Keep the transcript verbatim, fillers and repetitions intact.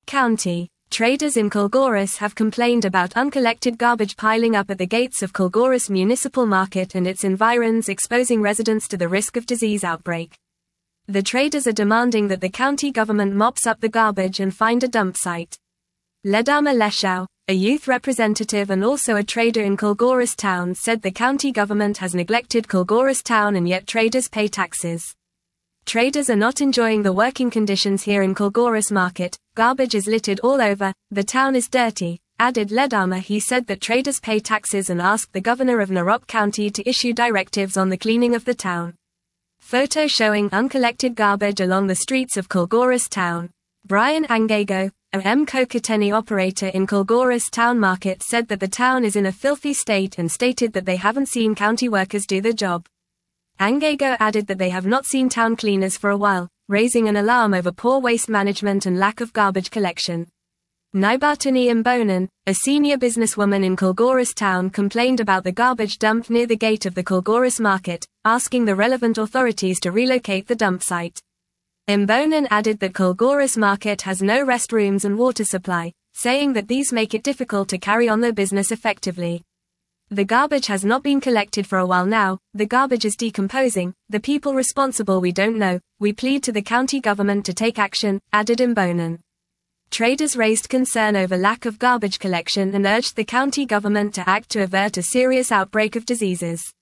County. Traders in Kilgores have complained about uncollected garbage piling up at the gates of Kilgores Municipal Market and its environs, exposing residents to the risk of disease outbreak. The traders are demanding that the county government mops up the garbage and find a dump site. Ledama Leshau, a youth representative and also a trader in Kilgores town, said the county government has neglected Kilgores town and yet traders pay taxes. Traders are not enjoying the working conditions here in Kilgores Market. Garbage is littered all over, the town is dirty, added Ledama. He said that traders pay taxes and asked the governor of Narok County to issue directives on the cleaning of the town. Photo showing uncollected garbage along the streets of Kilgores town. Brian Angego, a M-Kokateni operator in Kilgores town market, said that the town is in a filthy state and stated that they haven't seen county workers do their job. Angego added that they have not seen town cleaners for a while, raising an alarm over poor waste management and lack of garbage collection. Naibatani Mbonan, a senior businesswoman in Kilgores town, complained about the garbage dump near the gate of the Kilgores market, asking the relevant authorities to relocate the dump site. Mbonan added that Kilgores market has no restrooms and water supply, saying that these make it difficult to carry on their business effectively. The garbage has not been collected for a while now, the garbage is decomposing, the people responsible we don't know, we plead to the county government to take action, added Mbonan. Traders raised concern over lack of garbage collection and urged the county government to act to avert a serious outbreak of diseases.